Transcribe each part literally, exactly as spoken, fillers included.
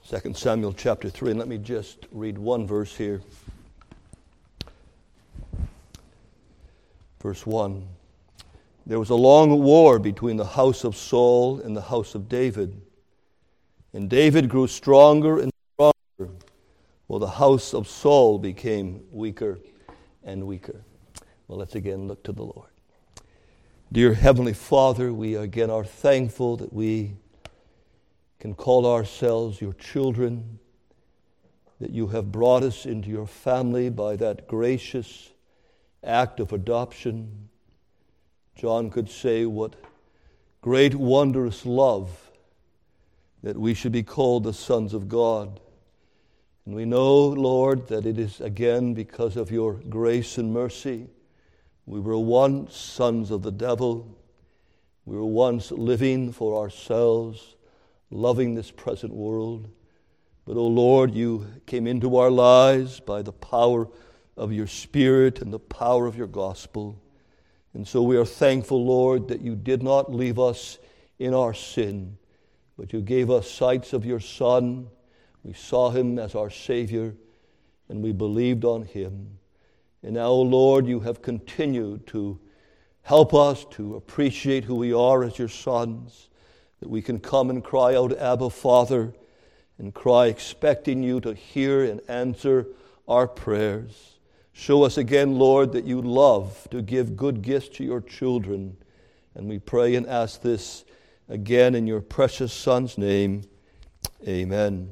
Second Samuel chapter three, and let me just read one verse here. Verse one. There was a long war between the house of Saul and the house of David. And David grew stronger and stronger, while the house of Saul became weaker and weaker. Well, let's again look to the Lord. Dear Heavenly Father, we again are thankful that we can call ourselves your children, that you have brought us into your family by that gracious act of adoption. John could say, what great wondrous love that we should be called the sons of God. And we know, Lord, that it is again because of your grace and mercy. We were once sons of the devil. We were once living for ourselves, loving this present world. But, O Lord, you came into our lives by the power of your Spirit and the power of your gospel. And so we are thankful, Lord, that you did not leave us in our sin, but you gave us sights of your Son. We saw him as our Savior, and we believed on him. And now, O Lord, you have continued to help us to appreciate who we are as your sons, that we can come and cry out, Abba, Father, and cry expecting you to hear and answer our prayers. Show us again, Lord, that you love to give good gifts to your children. And we pray and ask this again in your precious Son's name. Amen.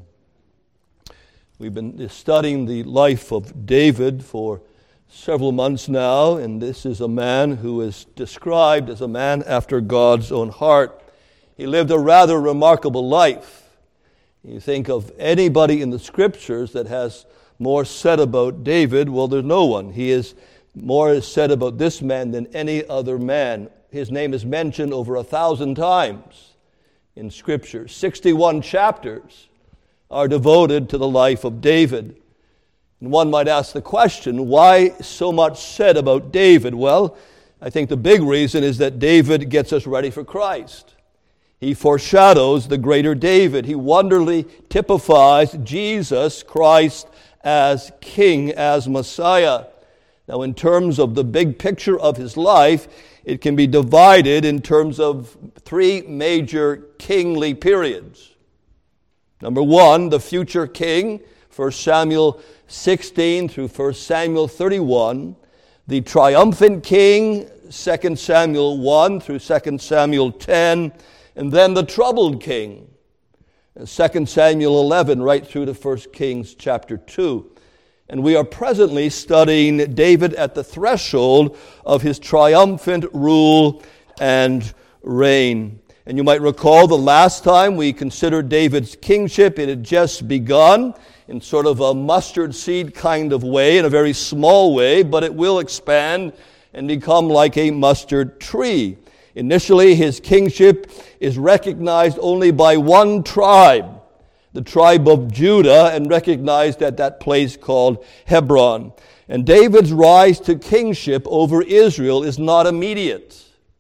We've been studying the life of David for several months now, and this is a man who is described as a man after God's own heart. He lived a rather remarkable life. You think of anybody in the Scriptures that has more said about David, well, there's no one. He is more is said about this man than any other man. His name is mentioned over a thousand times in Scripture. sixty-one chapters are devoted to the life of David. And one might ask the question, why so much said about David? Well, I think the big reason is that David gets us ready for Christ. He foreshadows the greater David. He wonderfully typifies Jesus Christ as King, as Messiah. Now, in terms of the big picture of his life, it can be divided in terms of three major kingly periods. Number one, the future king, First Samuel sixteen through First Samuel thirty-one. The triumphant king, Second Samuel one through Second Samuel ten. And then the troubled king, Second Samuel eleven, right through to First Kings chapter two. And we are presently studying David at the threshold of his triumphant rule and reign. And you might recall the last time we considered David's kingship, it had just begun in sort of a mustard seed kind of way, in a very small way, but it will expand and become like a mustard tree. Initially, his kingship is recognized only by one tribe, the tribe of Judah, and recognized at that place called Hebron. And David's rise to kingship over Israel is not immediate.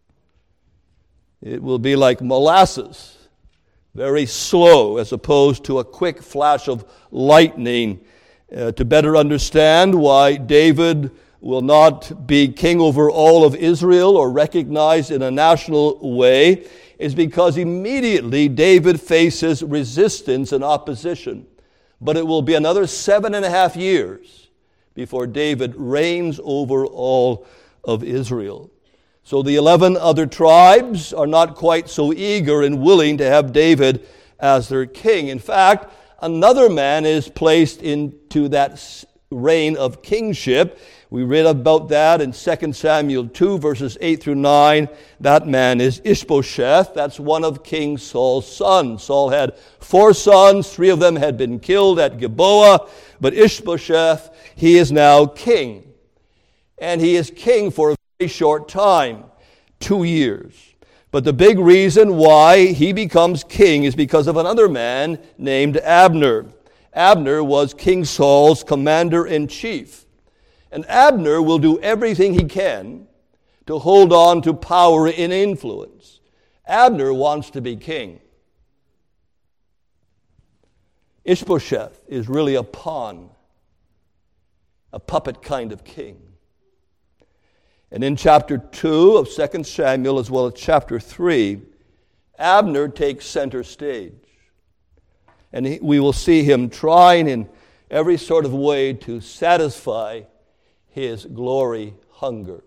It will be like molasses, very slow, as opposed to a quick flash of lightning. Uh, to better understand why David will not be king over all of Israel or recognized in a national way, is because immediately David faces resistance and opposition. But it will be another seven and a half years before David reigns over all of Israel. So the eleven other tribes are not quite so eager and willing to have David as their king. In fact, another man is placed into that reign of kingship. We read about that in Second Samuel two, verses eight through nine. That man is Ishbosheth. That's one of King Saul's sons. Saul had four sons. Three of them had been killed at Gilboa. But Ishbosheth, he is now king. And he is king for a very short time, two years. But the big reason why he becomes king is because of another man named Abner. Abner was King Saul's commander-in-chief. And Abner will do everything he can to hold on to power and influence. Abner wants to be king. Ishbosheth is really a pawn, a puppet kind of king. And in chapter two of Second Samuel, as well as chapter three, Abner takes center stage. And he, we will see him trying in every sort of way to satisfy his glory hunger.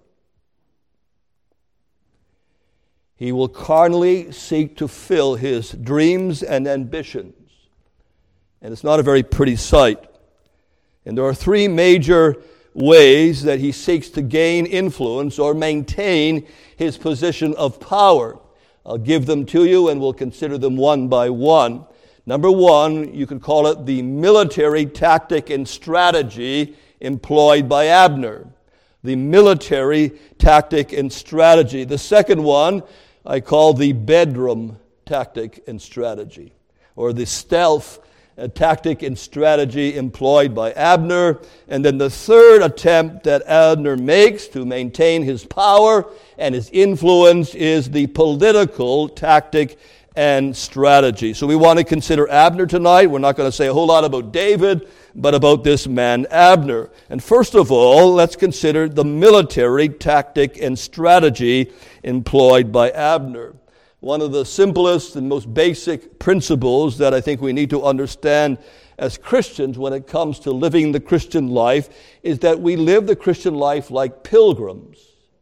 He will carnally seek to fill his dreams and ambitions. And it's not a very pretty sight. And there are three major ways that he seeks to gain influence or maintain his position of power. I'll give them to you and we'll consider them one by one. Number one, you could call it the military tactic and strategy employed by Abner. The military tactic and strategy. The second one I call the bedroom tactic and strategy, or the stealth uh, tactic and strategy employed by Abner. And then the third attempt that Abner makes to maintain his power and his influence is the political tactic and strategy. So we want to consider Abner tonight. We're not going to say a whole lot about David, but about this man Abner. And first of all, let's consider the military tactic and strategy employed by Abner. One of the simplest and most basic principles that I think we need to understand as Christians when it comes to living the Christian life is that we live the Christian life like pilgrims.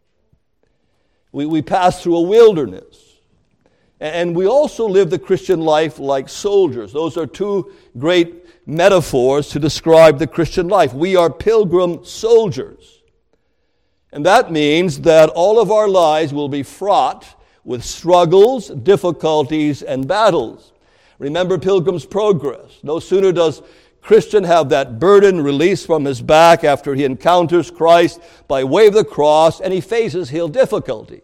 We, we pass through a wilderness. And we also live the Christian life like soldiers. Those are two great metaphors to describe the Christian life. We are pilgrim soldiers. And that means that all of our lives will be fraught with struggles, difficulties, and battles. Remember Pilgrim's Progress. No sooner does Christian have that burden released from his back after he encounters Christ by way of the cross, and he faces real difficulty.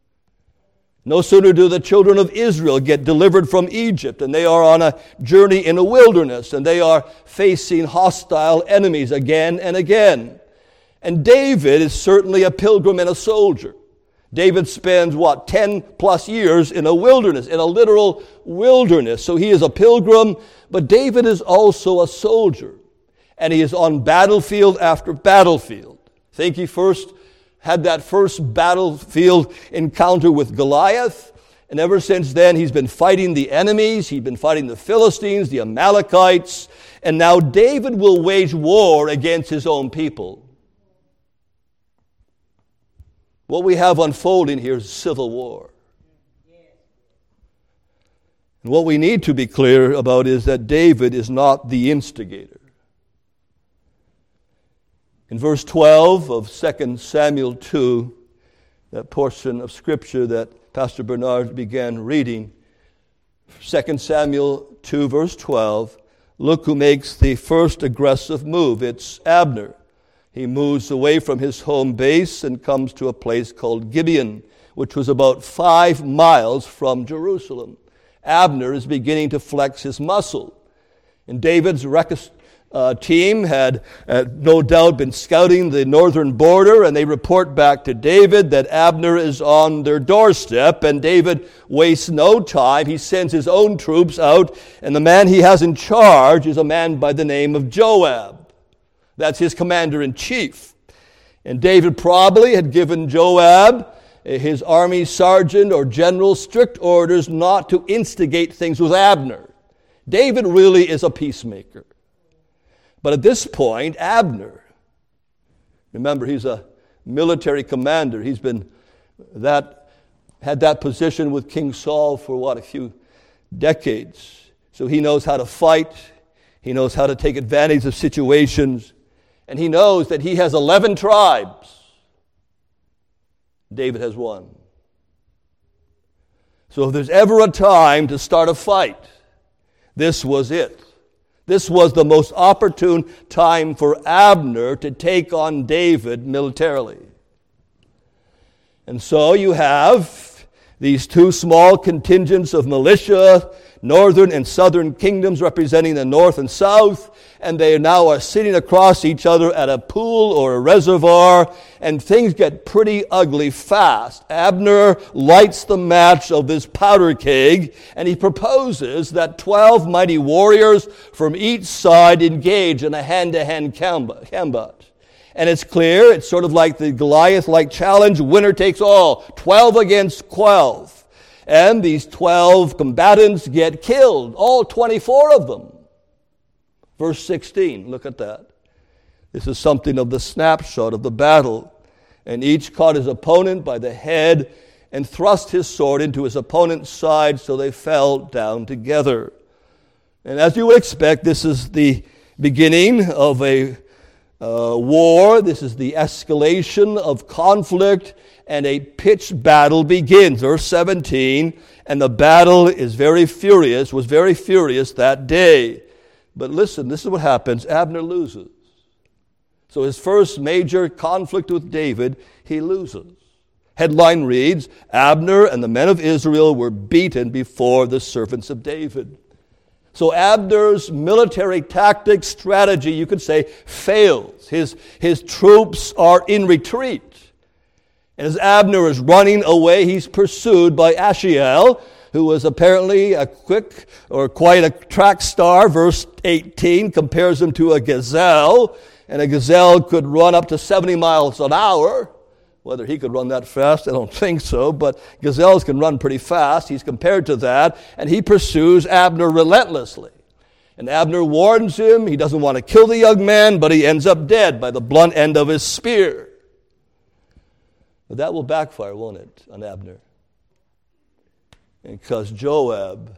No sooner do the children of Israel get delivered from Egypt, and they are on a journey in a wilderness, and they are facing hostile enemies again and again. And David is certainly a pilgrim and a soldier. David spends, what, ten plus years in a wilderness, in a literal wilderness. So he is a pilgrim, but David is also a soldier. And he is on battlefield after battlefield. Think he first had that first battlefield encounter with Goliath. And ever since then, he's been fighting the enemies. He's been fighting the Philistines, the Amalekites. And now David will wage war against his own people. What we have unfolding here is civil war. And what we need to be clear about is that David is not the instigator. In verse twelve of Second Samuel two, that portion of Scripture that Pastor Bernard began reading, Second Samuel two, verse twelve, look who makes the first aggressive move. It's Abner. He moves away from his home base and comes to a place called Gibeon, which was about five miles from Jerusalem. Abner is beginning to flex his muscle. And David's rec- uh, team had uh, no doubt been scouting the northern border, and they report back to David that Abner is on their doorstep, and David wastes no time. He sends his own troops out, and the man he has in charge is a man by the name of Joab. That's his commander-in-chief. And David probably had given Joab, his army sergeant or general, strict orders not to instigate things with Abner. David really is a peacemaker. But at this point, Abner, remember he's a military commander. He's been that had that position with King Saul for what, a few decades. So he knows how to fight. He knows how to take advantage of situations. And he knows that he has eleven tribes. David has one. So if there's ever a time to start a fight, this was it. This was the most opportune time for Abner to take on David militarily. And so you have These two small contingents of militia, northern and southern kingdoms representing the north and south, and they now are sitting across each other at a pool or a reservoir, and things get pretty ugly fast. Abner lights the match of this powder keg, and he proposes that twelve mighty warriors from each side engage in a hand-to-hand combat. And it's clear, it's sort of like the Goliath-like challenge, winner takes all, twelve against twelve. And these twelve combatants get killed, all twenty-four of them. Verse sixteen, look at that. This is something of the snapshot of the battle. And each caught his opponent by the head and thrust his sword into his opponent's side, so they fell down together. And as you would expect, this is the beginning of a uh, war. This is the escalation of conflict, and a pitched battle begins. Verse seventeen, and the battle is very furious, was very furious that day. But listen, this is what happens. Abner loses. So his first major conflict with David, he loses. Headline reads, Abner and the men of Israel were beaten before the servants of David. So Abner's military tactic strategy, you could say, fails. His, his troops are in retreat. And as Abner is running away, he's pursued by Ashiel, who was apparently a quick or quite a track star. Verse eighteen compares him to a gazelle, and a gazelle could run up to seventy miles an hour. Whether he could run that fast, I don't think so, but gazelles can run pretty fast. He's compared to that, and he pursues Abner relentlessly. And Abner warns him. He doesn't want to kill the young man, but he ends up dead by the blunt end of his spear. But that will backfire, won't it, on Abner? Because Joab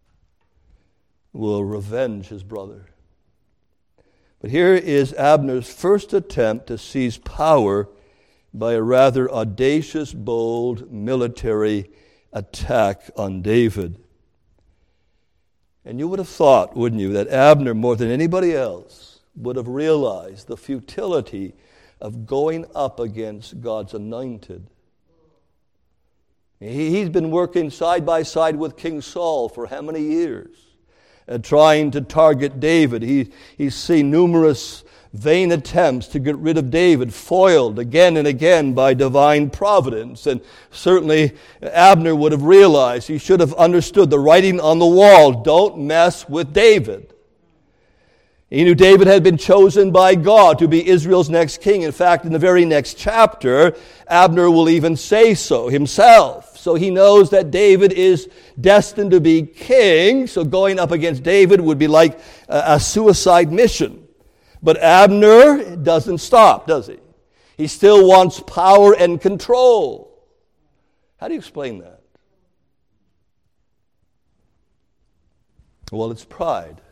will revenge his brother. But here is Abner's first attempt to seize power by a rather audacious, bold military attack on David. And you would have thought, wouldn't you, that Abner, more than anybody else, would have realized the futility of going up against God's anointed. He's been working side by side with King Saul for how many years? Uh, trying to target David. He, he's seen numerous vain attempts to get rid of David, foiled again and again by divine providence. And certainly Abner would have realized, he should have understood the writing on the wall, don't mess with David. He knew David had been chosen by God to be Israel's next king. In fact, in the very next chapter, Abner will even say so himself. So he knows that David is destined to be king. So going up against David would be like a suicide mission. But Abner doesn't stop, does he? He still wants power and control. How do you explain that? Well, it's pride.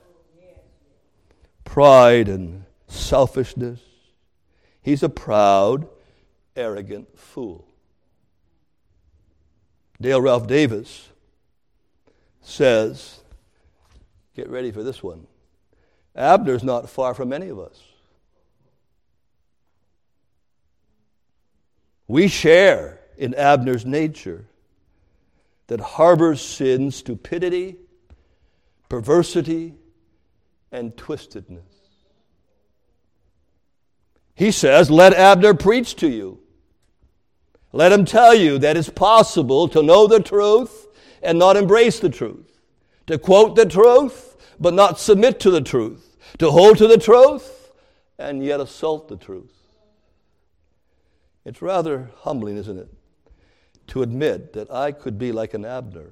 Pride and selfishness. He's a proud, arrogant fool. Dale Ralph Davis says, get ready for this one, Abner's not far from any of us. We share in Abner's nature that harbors sin, stupidity, perversity, and twistedness. He says, let Abner preach to you. Let him tell you that it's possible to know the truth and not embrace the truth. To quote the truth, but not submit to the truth. To hold to the truth and yet assault the truth. It's rather humbling, isn't it? To admit that I could be like an Abner.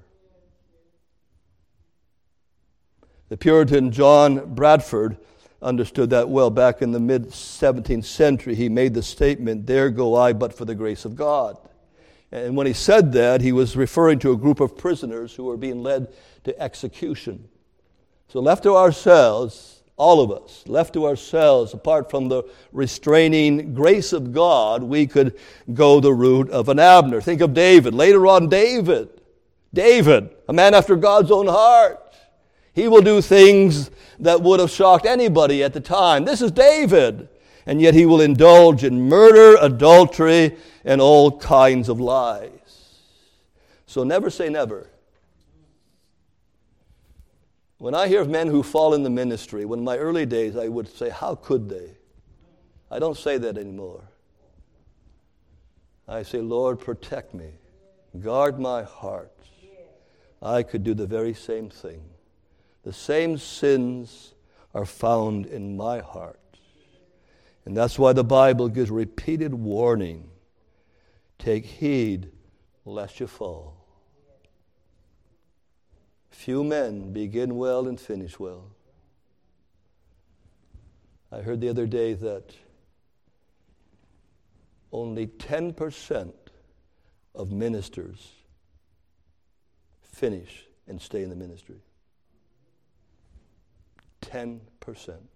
The Puritan John Bradford understood that well. Back in the mid-seventeenth century, he made the statement, there go I but for the grace of God. And when he said that, he was referring to a group of prisoners who were being led to execution. So left to ourselves, all of us, left to ourselves, apart from the restraining grace of God, we could go the route of an Abner. Think of David. Later on, David. David, a man after God's own heart. He will do things that would have shocked anybody at the time. This is David. And yet he will indulge in murder, adultery, and all kinds of lies. So never say never. When I hear of men who fall in the ministry, when in my early days I would say, how could they? I don't say that anymore. I say, Lord, protect me. Guard my heart. I could do the very same thing. The same sins are found in my heart. And that's why the Bible gives repeated warning. Take heed lest you fall. Few men begin well and finish well. I heard the other day that only ten percent of ministers finish and stay in the ministry. ten percent.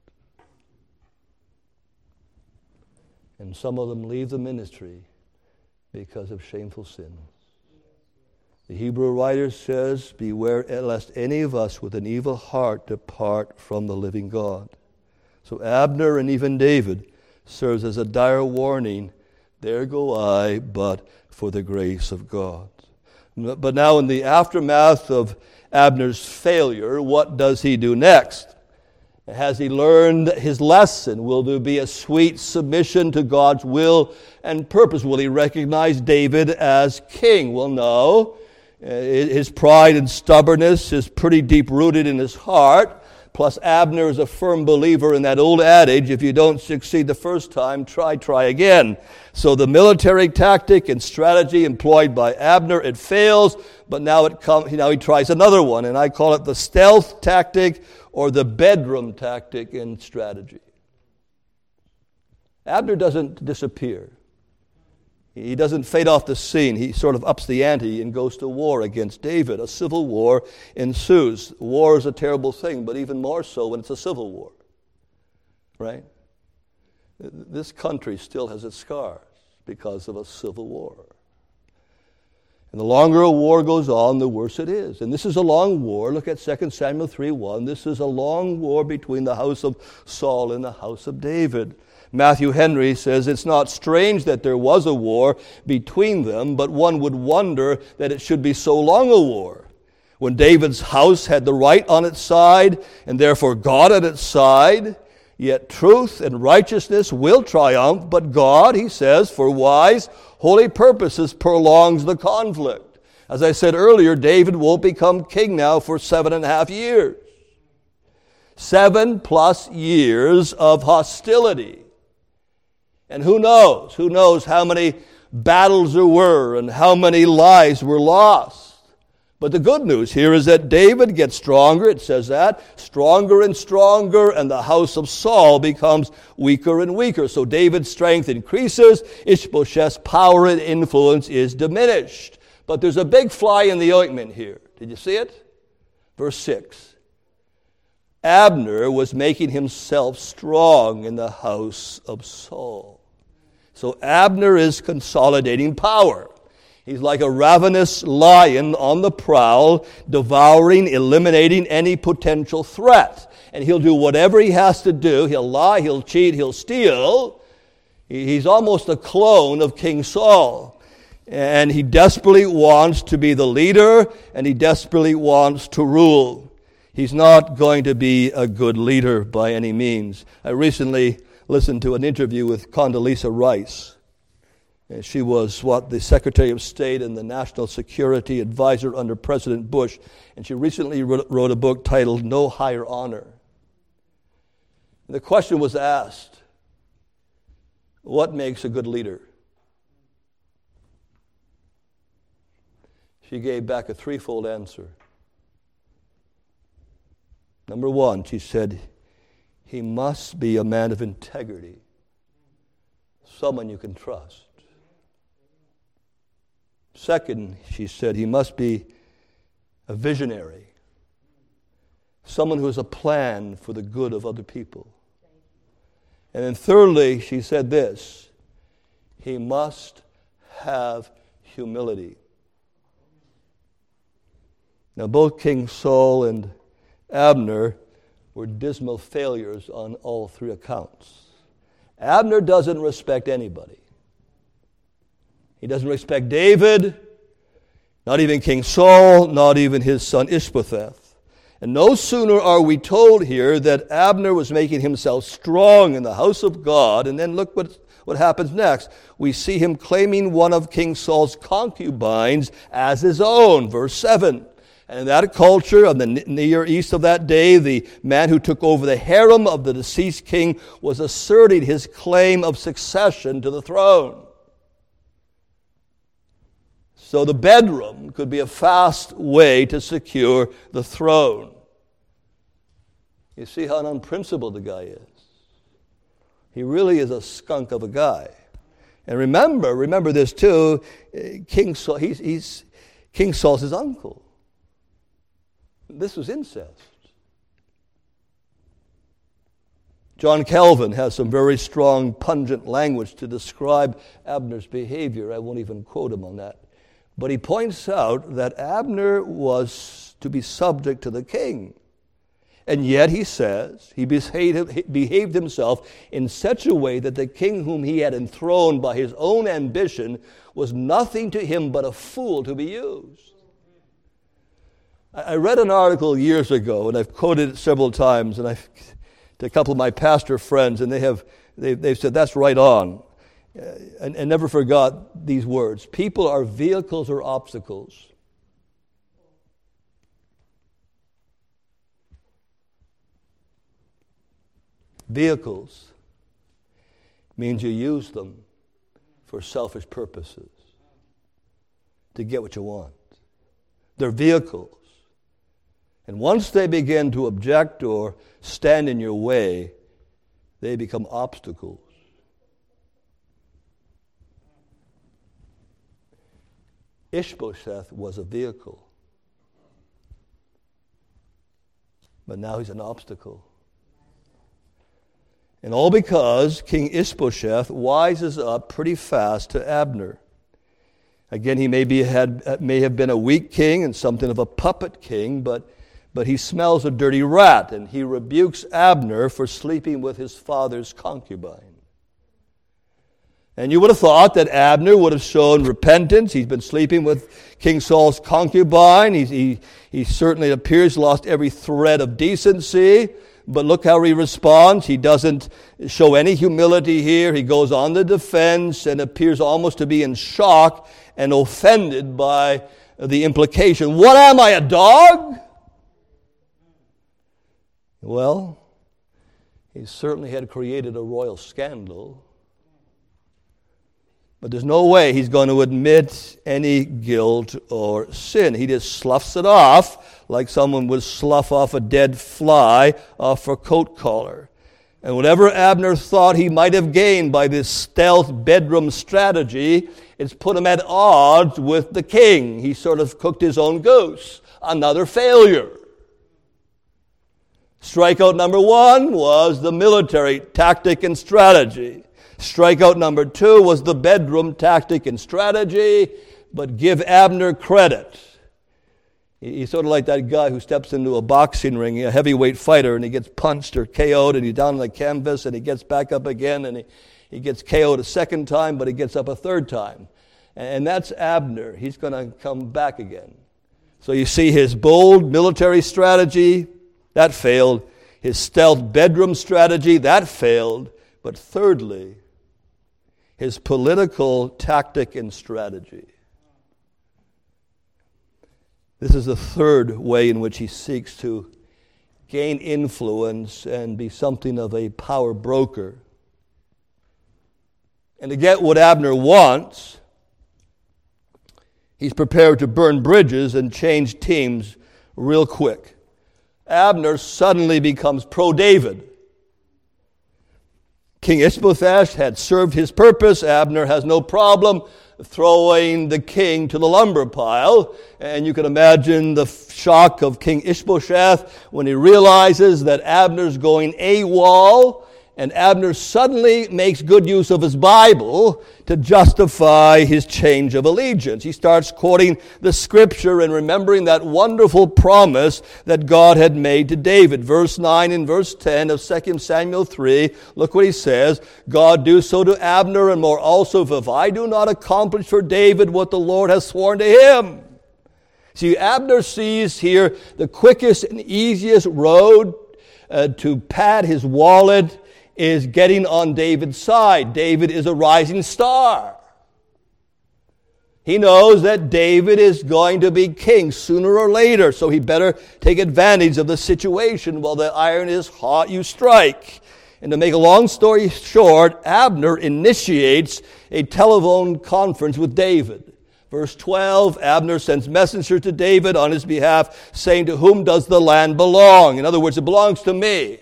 And some of them leave the ministry because of shameful sins. The Hebrew writer says, beware lest any of us with an evil heart depart from the living God. So Abner and even David serves as a dire warning. There go I, but for the grace of God. But now in the aftermath of Abner's failure, what does he do next? Has he learned his lesson? Will there be a sweet submission to God's will and purpose? Will he recognize David as king? Well, no. His pride and stubbornness is pretty deep-rooted in his heart. Plus, Abner is a firm believer in that old adage, if you don't succeed the first time, try, try again. So the military tactic and strategy employed by Abner, it fails, but now it comes. Now he tries another one, and I call it the stealth tactic or the bedroom tactic in strategy. Abner doesn't disappear. He doesn't fade off the scene. He sort of ups the ante and goes to war against David. A civil war ensues. War is a terrible thing, but even more so when it's a civil war. Right? This country still has its scars because of a civil war. And the longer a war goes on, the worse it is. And this is a long war. Look at Second Samuel three one. This is a long war between the house of Saul and the house of David. Matthew Henry says, it's not strange that there was a war between them, but one would wonder that it should be so long a war. When David's house had the right on its side, and therefore God at its side, yet truth and righteousness will triumph, but God, he says, for wise, holy purposes prolongs the conflict. As I said earlier, David won't become king now for seven and a half years. Seven plus years of hostility. And who knows? Who knows how many battles there were and how many lives were lost. But the good news here is that David gets stronger, it says that, stronger and stronger, and the house of Saul becomes weaker and weaker. So David's strength increases, Ishbosheth's power and influence is diminished. But there's a big fly in the ointment here. Did you see it? Verse six. Abner was making himself strong in the house of Saul. So Abner is consolidating power. He's like a ravenous lion on the prowl, devouring, eliminating any potential threat. And he'll do whatever he has to do. He'll lie, he'll cheat, he'll steal. He's almost a clone of King Saul. And he desperately wants to be the leader, and he desperately wants to rule. He's not going to be a good leader by any means. I recently listened to an interview with Condoleezza Rice. And she was what the Secretary of State and the National Security Advisor under President Bush. And she recently wrote a book titled No Higher Honor. And the question was asked, what makes a good leader? She gave back a threefold answer. Number one, she said, he must be a man of integrity, someone you can trust. Second, she said, he must be a visionary, someone who has a plan for the good of other people. And then thirdly, she said this, he must have humility. Now, both King Saul and Abner were dismal failures on all three accounts. Abner doesn't respect anybody. He doesn't respect David. Not even King Saul, not even his son Ishbosheth. And no sooner are we told here that Abner was making himself strong in the house of God, and then look what, what happens next. We see him claiming one of King Saul's concubines as his own, verse seven. And in that culture of the Near East of that day, the man who took over the harem of the deceased king was asserting his claim of succession to the throne. So the bedroom could be a fast way to secure the throne. You see how unprincipled the guy is. He really is a skunk of a guy. And remember, remember this too, King Saul, he's, he's, King Saul's his uncle. This was incest. John Calvin has some very strong, pungent language to describe Abner's behavior. I won't even quote him on that. But he points out that Abner was to be subject to the king. And yet, he says, he behaved, behaved himself in such a way that the king whom he had enthroned by his own ambition was nothing to him but a fool to be used. I read an article years ago, and I've quoted it several times, and I've to a couple of my pastor friends, and they have they've, they've said that's right on, uh, and, and never forgot these words: people are vehicles or obstacles. Vehicles means you use them for selfish purposes to get what you want. They're vehicles. And once they begin to object or stand in your way, they become obstacles. Ishbosheth was a vehicle, but now he's an obstacle. And all because King Ishbosheth wises up pretty fast to Abner. Again, he may, be, had, may have been a weak king and something of a puppet king, but But he smells a dirty rat, and he rebukes Abner for sleeping with his father's concubine. And you would have thought that Abner would have shown repentance. He's been sleeping with King Saul's concubine. He, he, he certainly appears lost every thread of decency. But look how he responds. He doesn't show any humility here. He goes on the defense and appears almost to be in shock and offended by the implication. What am I, a dog? Well, he certainly had created a royal scandal. But there's no way he's going to admit any guilt or sin. He just sloughs it off like someone would slough off a dead fly off a coat collar. And whatever Abner thought he might have gained by this stealth bedroom strategy, it's put him at odds with the king. He sort of cooked his own goose. Another failure. Strikeout number one was the military tactic and strategy. Strikeout number two was the bedroom tactic and strategy, but give Abner credit. He's sort of like that guy who steps into a boxing ring, a heavyweight fighter, and he gets punched or K O'd, and he's down on the canvas, and he gets back up again, and he, he gets K O'd a second time, but he gets up a third time. And that's Abner. He's going to come back again. So you see his bold military strategy, that failed. His stealth bedroom strategy, that failed. But thirdly, his political tactic and strategy. This is the third way in which he seeks to gain influence and be something of a power broker. And to get what Abner wants, he's prepared to burn bridges and change teams real quick. Abner suddenly becomes pro-David. King Ishbosheth had served his purpose. Abner has no problem throwing the king to the lumber pile. And you can imagine the shock of King Ishbosheth when he realizes that Abner's going AWOL, and Abner suddenly makes good use of his Bible to justify his change of allegiance. He starts quoting the scripture and remembering that wonderful promise that God had made to David. Verse nine and verse ten of Second Samuel three, look what he says. God do so to Abner and more also if I do not accomplish for David what the Lord has sworn to him. See, Abner sees here the quickest and easiest road uh, to pad his wallet is getting on David's side. David is a rising star. He knows that David is going to be king sooner or later, so he better take advantage of the situation. While the iron is hot, you strike. And to make a long story short, Abner initiates a telephone conference with David. Verse twelve, Abner sends messengers to David on his behalf, saying, "To whom does the land belong?" In other words, it belongs to me.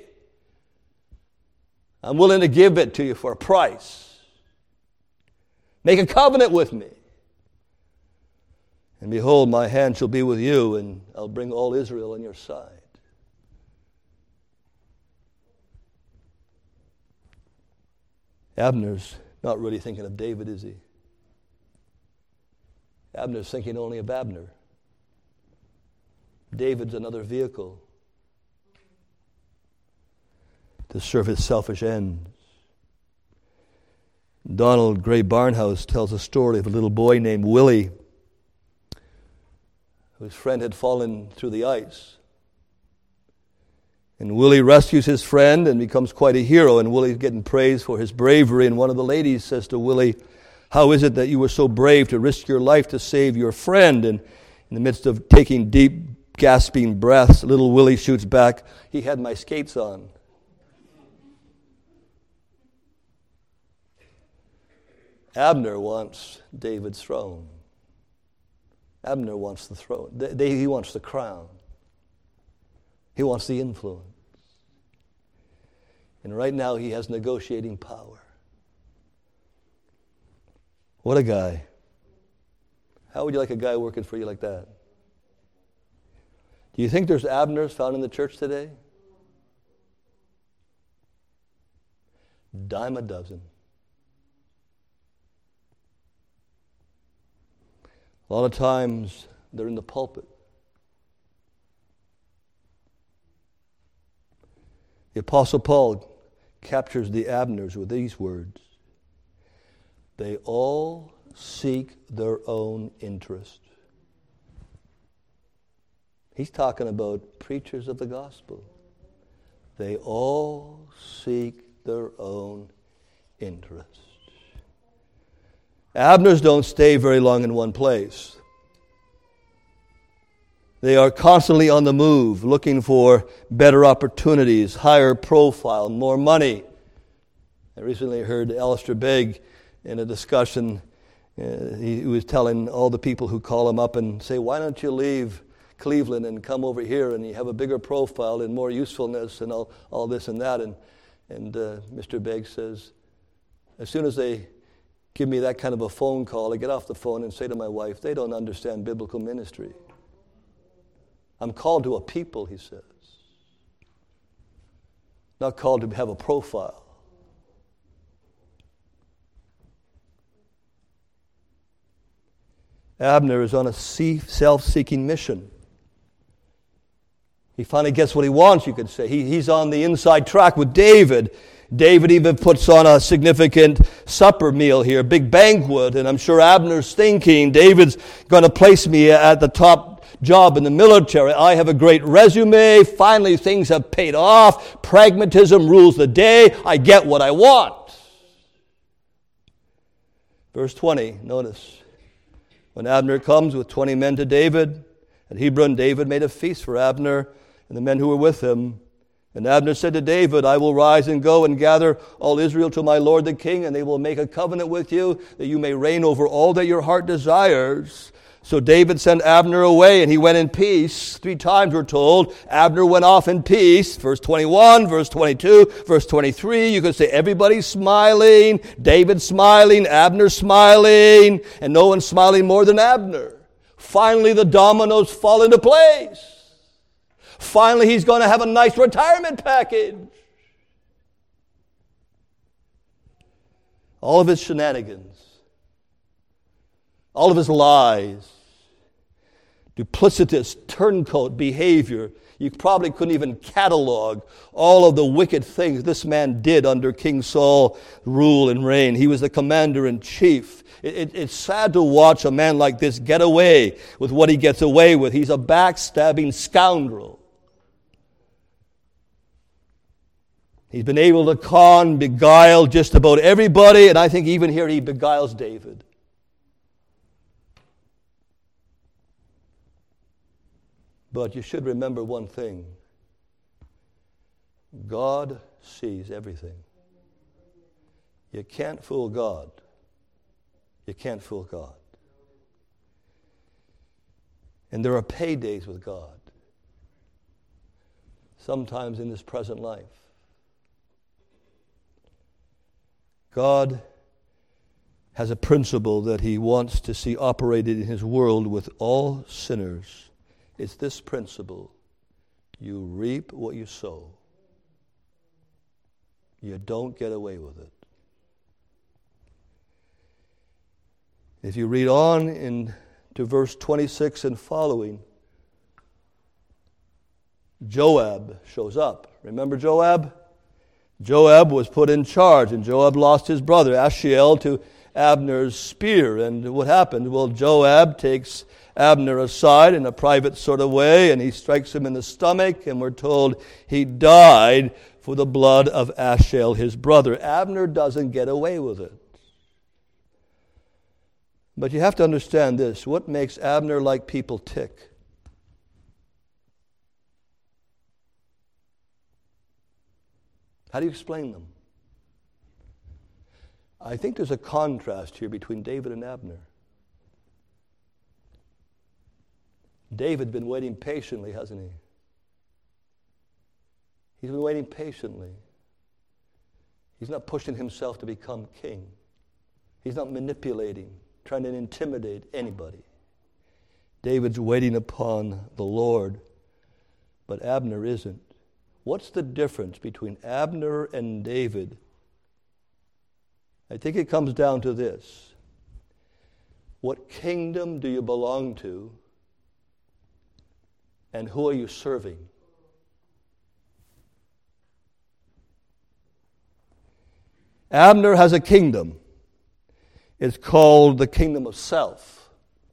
I'm willing to give it to you for a price. Make a covenant with me. And behold, my hand shall be with you, and I'll bring all Israel on your side. Abner's not really thinking of David, is he? Abner's thinking only of Abner. David's another vehicle to serve his selfish ends. Donald Gray Barnhouse tells a story of a little boy named Willie, whose friend had fallen through the ice. And Willie rescues his friend and becomes quite a hero, and Willie's getting praised for his bravery. And one of the ladies says to Willie, "How is it that you were so brave to risk your life to save your friend?" And in the midst of taking deep, gasping breaths, little Willie shoots back, "He had my skates on." Abner wants David's throne. Abner wants the throne. He wants the crown. He wants the influence. And right now he has negotiating power. What a guy. How would you like a guy working for you like that? Do you think there's Abners found in the church today? Dime a dozen. A lot of times they're in the pulpit. The Apostle Paul captures the Abners with these words: "They all seek their own interest." He's talking about preachers of the gospel. They all seek their own interest. Abners don't stay very long in one place. They are constantly on the move, looking for better opportunities, higher profile, more money. I recently heard Alistair Begg in a discussion. Uh, he, he was telling all the people who call him up and say, "Why don't you leave Cleveland and come over here and you have a bigger profile and more usefulness and all, all this and that?" And, and uh, Mister Begg says, "As soon as they give me that kind of a phone call, I get off the phone and say to my wife, they don't understand biblical ministry. I'm called to a people," he says. Not called to have a profile. Abner is on a self-seeking mission. He finally gets what he wants, you could say. He, he's on the inside track with David. David even puts on a significant supper meal here, a big banquet, and I'm sure Abner's thinking, David's going to place me at the top job in the military. I have a great resume. Finally, things have paid off. Pragmatism rules the day. I get what I want. Verse twenty, notice. When Abner comes with twenty men to David at Hebron, David made a feast for Abner and the men who were with him. And Abner said to David, "I will rise and go and gather all Israel to my lord the king, and they will make a covenant with you, that you may reign over all that your heart desires." So David sent Abner away, and he went in peace. Three times we're told Abner went off in peace. Verse twenty-one, verse twenty-two, verse twenty-three. You could say everybody's smiling, David smiling, Abner smiling, and no one's smiling more than Abner. Finally, the dominoes fall into place. Finally, he's going to have a nice retirement package. All of his shenanigans, all of his lies, duplicitous, turncoat behavior, You probably couldn't even catalog all of the wicked things this man did under King Saul's rule and reign. He was the commander-in-chief. It, it, it's sad to watch a man like this get away with what he gets away with. He's a backstabbing scoundrel. He's been able to con, beguile just about everybody, and I think even here he beguiles David. But you should remember one thing. God sees everything. You can't fool God. You can't fool God. And there are paydays with God. Sometimes in this present life. God has a principle that he wants to see operated in his world with all sinners. It's this principle. You reap what you sow. You don't get away with it. If you read on into verse twenty-six and following, Joab shows up. Remember Joab? Joab was put in charge, and Joab lost his brother Asahel to Abner's spear. And what happened? Well, Joab takes Abner aside in a private sort of way, and he strikes him in the stomach, and we're told he died for the blood of Asahel, his brother. Abner doesn't get away with it. But you have to understand this. What makes Abner like people tick? How do you explain them? I think there's a contrast here between David and Abner. David's been waiting patiently, hasn't he? He's been waiting patiently. He's not pushing himself to become king. He's not manipulating, trying to intimidate anybody. David's waiting upon the Lord, but Abner isn't. What's the difference between Abner and David? I think it comes down to this. What kingdom do you belong to? And who are you serving? Abner has a kingdom. It's called the kingdom of self.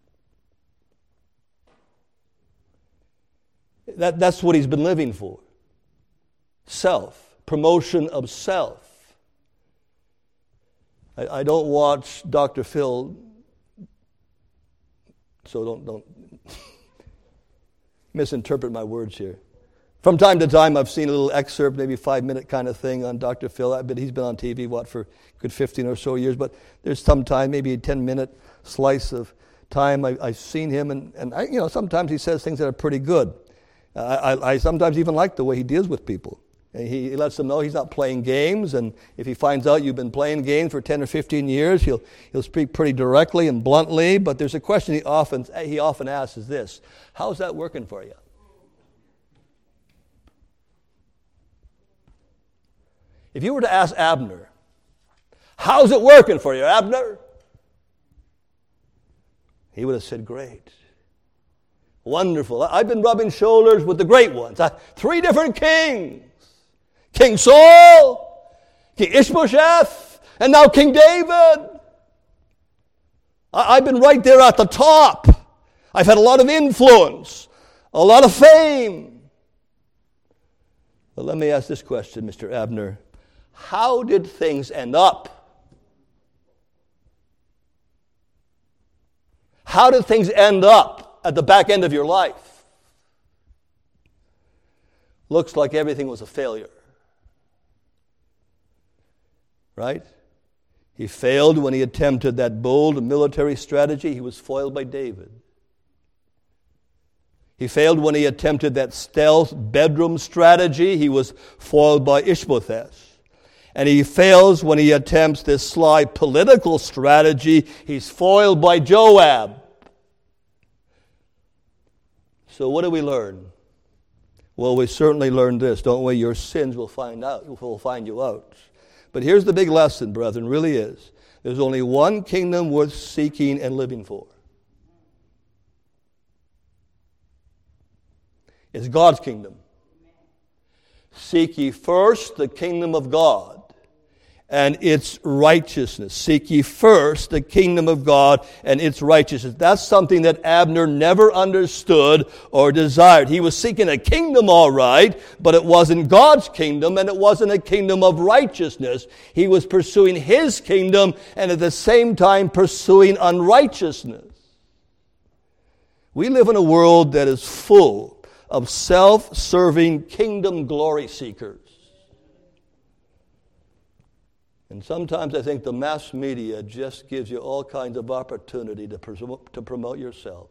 That, that's what he's been living for. Self. Promotion of self. I, I don't watch Doctor Phil, so don't don't misinterpret my words here. From time to time, I've seen a little excerpt, maybe five-minute kind of thing on Doctor Phil. But he's been on T V, what, for a good fifteen or so years. But there's some time, maybe a ten-minute slice of time I, I've seen him. And, and I, you know, sometimes he says things that are pretty good. I, I, I sometimes even like the way he deals with people. He, he lets them know he's not playing games. And if he finds out you've been playing games for ten or fifteen years, he'll, he'll speak pretty directly and bluntly. But there's a question he often, he often asks is this: how's that working for you? If you were to ask Abner, how's it working for you, Abner? He would have said, great. Wonderful. I've been rubbing shoulders with the great ones. Three different kings. King Saul, King Ishbosheth, and now King David. I've been right there at the top. I've had a lot of influence, a lot of fame. But let me ask this question, Mister Abner. How did things end up? How did things end up at the back end of your life? Looks like everything was a failure. Right? He failed when he attempted that bold military strategy. He was foiled by David. He failed when he attempted that stealth bedroom strategy. He was foiled by Ishbosheth. And he fails when he attempts this sly political strategy. He's foiled by Joab. So what do we learn? Well, we certainly learn this, don't we? Your sins will find out, will find you out. But here's the big lesson, brethren, really is. There's only one kingdom worth seeking and living for. It's God's kingdom. Seek ye first the kingdom of God and its righteousness. Seek ye first the kingdom of God and its righteousness. That's something that Abner never understood or desired. He was seeking a kingdom, all right, but it wasn't God's kingdom, and it wasn't a kingdom of righteousness. He was pursuing his kingdom and at the same time pursuing unrighteousness. We live in a world that is full of self-serving kingdom glory seekers. And sometimes I think the mass media just gives you all kinds of opportunity to, pres- to promote yourself.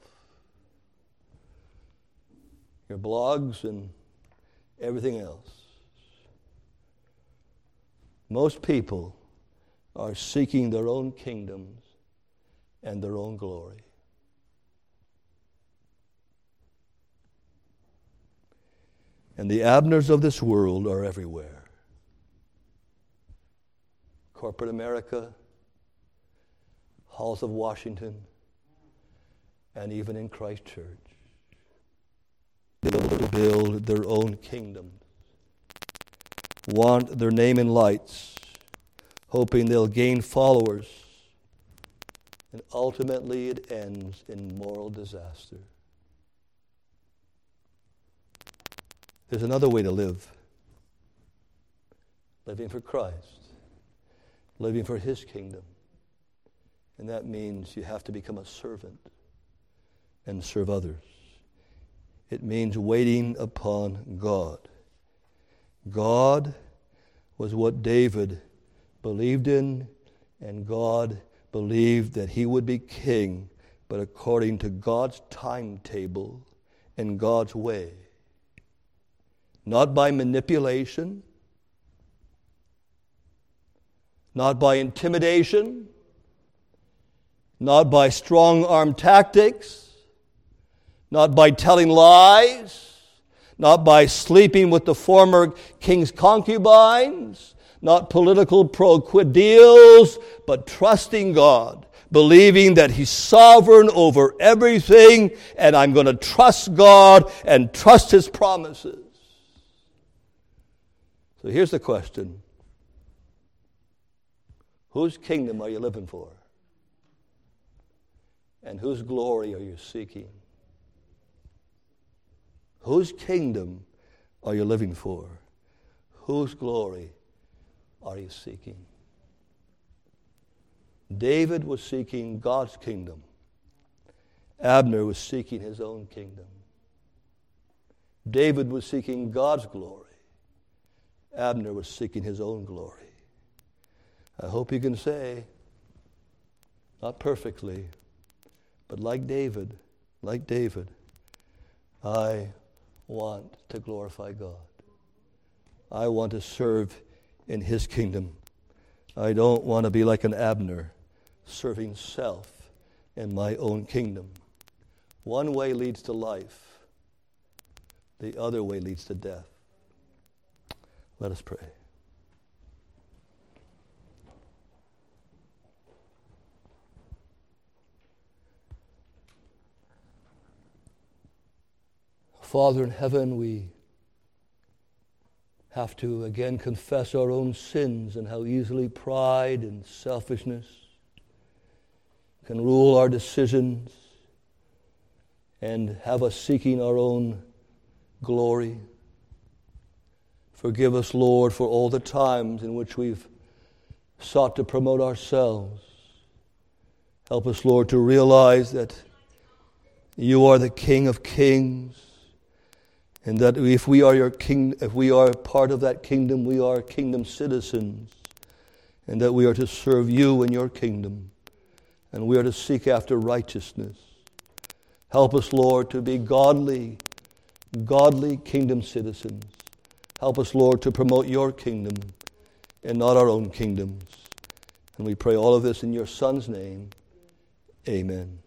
Your blogs and everything else. Most people are seeking their own kingdoms and their own glory. And the Abners of this world are everywhere. Corporate America, halls of Washington, and even in Christ Church. They build, build their own kingdoms, want their name in lights, hoping they'll gain followers, and ultimately it ends in moral disaster. There's another way to live. Living for Christ. Living for his kingdom. And that means you have to become a servant and serve others. It means waiting upon God. God was what David believed in, and God believed that he would be king, but according to God's timetable and God's way. Not by manipulation, not by intimidation, not by strong-arm tactics, not by telling lies, not by sleeping with the former king's concubines, not political pro-quid deals, but trusting God, believing that he's sovereign over everything, and I'm going to trust God and trust his promises. So here's the question. Whose kingdom are you living for? And whose glory are you seeking? Whose kingdom are you living for? Whose glory are you seeking? David was seeking God's kingdom. Abner was seeking his own kingdom. David was seeking God's glory. Abner was seeking his own glory. I hope you can say, not perfectly, but like David, like David, I want to glorify God. I want to serve in his kingdom. I don't want to be like an Abner, serving self in my own kingdom. One way leads to life. The other way leads to death. Let us pray. Father in heaven, we have to again confess our own sins and how easily pride and selfishness can rule our decisions and have us seeking our own glory. Forgive us, Lord, for all the times in which we've sought to promote ourselves. Help us, Lord, to realize that you are the King of Kings, and that if we are your king, if we are part of that kingdom, we are kingdom citizens, and that we are to serve you in your kingdom, and we are to seek after righteousness. Help us, Lord, to be godly, godly kingdom citizens. Help us, Lord, to promote your kingdom and not our own kingdoms. And we pray all of this in your Son's name. Amen.